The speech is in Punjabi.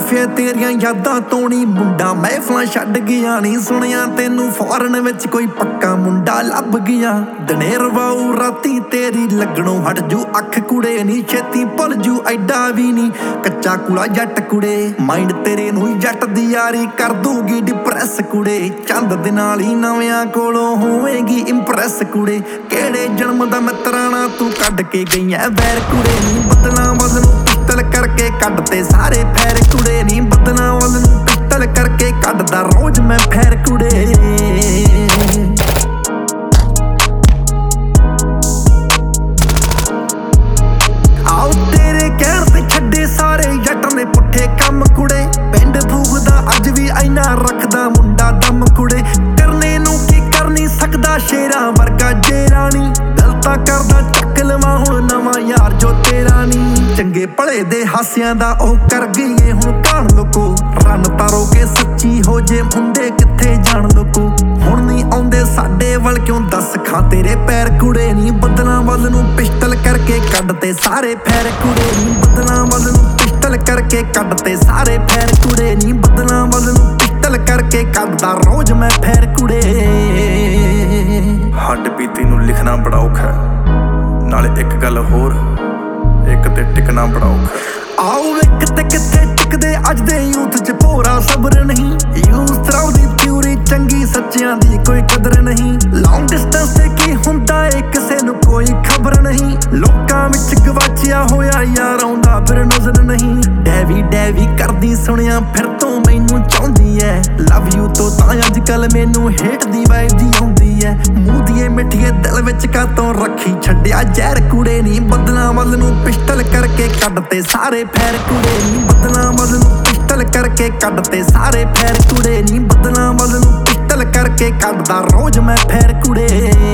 ਮਾਫੀਆ ਤੇਰੀਆਂ ਯਾਦਾਂ ਤੋਂ ਨੀ ਮੁੰਡਾ ਮਹਿਫਲਾਂ ਛੱਡ ਗਿਆ ਨੀ ਸੁਣਿਆ ਤੈਨੂੰ ਫੌਰਨ ਵਿੱਚ ਕੋਈ ਪੱਕਾ ਮੁੰਡਾ ਲੱਭ ਗਿਆ ਦਨੇਰ ਵਾਊ ਰਾਤੀ ਤੇਰੀ ਲੱਗਣੋਂ ਹਟ ਜੂ ਅੱਖ ਕੁੜੇ ਨੀ ਛੇਤੀ ਭੁੱਲ ਜੂ ਐਡਾ ਵੀ ਨੀ ਕੱਚਾ ਕੁੜਾ ਜੱਟ ਕੁੜੇ ਮਾਈਂਡ ਤੇਰੇ ਨੂੰ ਜੱਟ ਦੀ ਯਾਰੀ ਕਰ ਦੂਗੀ ਡਿਪਰੈਸ ਕੁੜੇ ਚੰਦ ਦੇ ਨਾਲ ਹੀ ਨਵਿਆਂ ਕੋਲੋਂ ਹੋਵੇਗੀ ਇੰਪ੍ਰੈਸ ਕੁੜੇ ਕਿਹੜੇ ਜਨਮ ਦਾ ਮਿੱਤਰਾਣਾ ਤੂੰ ਕੱਢ ਕੇ ਗਈਆਂ ਵੈਰ ਕੁੜੇ ਨੀ ਬਦਲਾਂ ਵੱਲ ਨੂੰ ਪਿਸਤਲ ਕਰਕੇ ਕੱਢਦੇ ਸਾਰੇ ਫੈਰ ਕੁੜੇ ਨੀ ਬਦਲਾਂ ਵੱਲ ਨੂੰ ਪਿਸਤਲ ਕਰਕੇ ਕੱਢਦਾ ਰੋਜ਼ ਮੈਂ ਫੈਰ ਕੁੜੇ ਆਓ ਤੇਰੇ ਕਹਿਣ ਤੇ ਛੱਡੇ ਸਾਰੇ ਜੱਟ ਨੇ ਪੁੱਠੇ ਕੰਮ ਕੁੜੇ ਪਿੰਡ ਫੂਕਦਾ ਅੱਜ ਵੀ ਐਨਾ ਰੱਖਦਾ ਮੁੰਡਾ ਦਮ ਕੁੜੇ ਕਰਨੇ ਨੂੰ ਕੀ ਕਰ ਨਹੀਂ ਸਕਦਾ ਸ਼ੇਰਾਂ ਵਰਗਾ ਜੇਰਾ ਨੀ ਦਿਲ ਤਾਂ ਕਰਦਾ ਚੱਕ ਲਵਾਂ ਹੁਣ ਨਵਾਂ ਯਾਰ ਜੋ ਤੇਰਾ ਨੀ ਚੰਗੇ ਭਲੇ ਦੇ ਹਾਸਿਆਂ ਦਾ ਉਹ ਕਰ ਗਈਏ ਹੁਣ ਕਾਣ ਲੋਕੋ ਰਨ ਤਾਰੋ ਕੇ ਸੱਚੀ ਹੋ ਜੇ ਮੁੰਡੇ ਕਿੱਥੇ ਜਾਣ ਲੋਕੋ ਹੁਣ ਨਹੀਂ ਆਉਂਦੇ ਸਾਡੇ ਵੱਲ ਕਿਉਂ ਦੱਸ ਖਾਂ ਤੇਰੇ ਪੈਰ ਕੁੜੇ ਨੀ ਬਦਲਾਂ ਵੱਲ ਨੂੰ ਪਿਸਤਲ ਕਰਕੇ ਕੱਢਦੇ ਸਾਰੇ ਫੈਰ ਕੁੜੇ ਨੀ ਬਦਲਾਂ ਵੱਲ ਨੂੰ ਪਿਸਤਲ ਕਰਕੇ ਕੱਢਦੇ ਸਾਰੇ ਫੈਰ ਕੁੜੇ ਨੀ ਬਦਲਾਂ ਵੱਲ ਨੂੰ ਪਿਸਤਲ ਕਰਕੇ ਕੱਢਦਾ ਰੋਜ਼ ਮੈਂ ਫੈਰ ਕੁੜੇ ਹੱਡ ਬੀਤੀ ਨੂੰ ਲਿਖਣਾ ਬੜਾ ਔਖਾ ਨਾਲੇ ਇੱਕ ਗੱਲ ਹੋਰ ਇੱਕ ਤੇ ਟਿਕਣਾ ਬੜਾ ਔਖਾ ਆਓ ਇੱਕ ਤੇ ਕਿੱਥੇ ਟਿਕਦੇ ਅੱਜ ਦੇ ਯੂਥ 'ਚ ਭੋਰਾ ਸਬਰ ਨਹੀਂ ਯੂਥ ਤਰਾਉਦੀ ਥਿਊਰੀ ਚੰਗੀ ਸੱਚਿਆਂ ਦੀ ਕੋਈ ਕਦਰ ਨਹੀਂ ਲੌਂਗ ਡਿਸਟੈਂਸ ਤੇ ਕੀ ਹੁੰਦਾ ਏ ਕਿਸੇ ਨੂੰ ਕੋਈ ਖਬਰ ਨਹੀਂ ਲੋਕਾਂ ਵਿੱਚ ਗਵਾਚਿਆ ਹੋਇਆ ਯਾਰ ਆਉਂਦਾ ਫਿਰ ਨਜ਼ਰ ਨਹੀਂ ਡੈਵੀ ਕਰਦੀ ਸੁਣਿਆ ਫਿਰ ਤੋਂ ਮੈਨੂੰ ਚਾਹੁੰਦੀ ਐ ਲਵ ਯੂ ਤੋਂ ਤਾਂ ਅੱਜ ਕੱਲ ਮੈਨੂੰ ਹੇਟ ਦੀ ਵਾਈਬ ਦੀ ਆਉਂਦੀ ਐ ਮੂੰਹ ਦੀਏ ਮਿੱਠੀਏ ਦਿਲ ਵਿੱਚ ਕਾਤੋਂ ਰੱਖੀ ਛੱਡਿਆ ਜ਼ਹਿਰ ਕੁੜੇ ਨੀ ਬਦਲਾਂ ਵੱਲ ਨੂੰ ਪਿਸਤਲ ਕਰਕੇ ਕੱਢਦੇ ਸਾਰੇ ਫੈਰ ਕੁੜੇ ਨੀ ਬਦਲਾਂ ਵੱਲ ਨੂੰ ਪਿਸਤਲ ਕਰਕੇ ਕੱਢਦੇ ਸਾਰੇ ਫੈਰ ਕੁੜੇ ਨੀ ਬਦਲਾਂ ਵੱਲ ਨੂੰ ਪਿਸਤਲ ਕਰਕੇ ਕੱਢਦਾ ਰੋਜ਼ ਮੈਂ ਫੈਰ ਕੁੜੇ